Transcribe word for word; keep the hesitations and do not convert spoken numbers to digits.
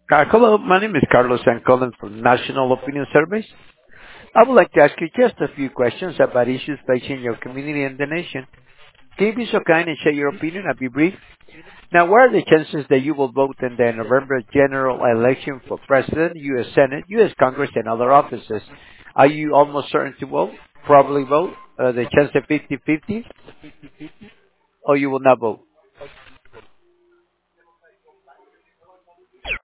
Uh, Hello, my name is Carlos. I'm calling from National Opinion Surveys. I would like to ask you just a few questions about issues facing your community and the nation. Can you be so kind and share your opinion? I'll be brief. Now, what are the chances that you will vote in the November general election for President, U S. Senate, U S. Congress, and other offices? Are you almost certain to vote? Probably vote? Uh, the chance of fifty-fifty? Or you will not vote?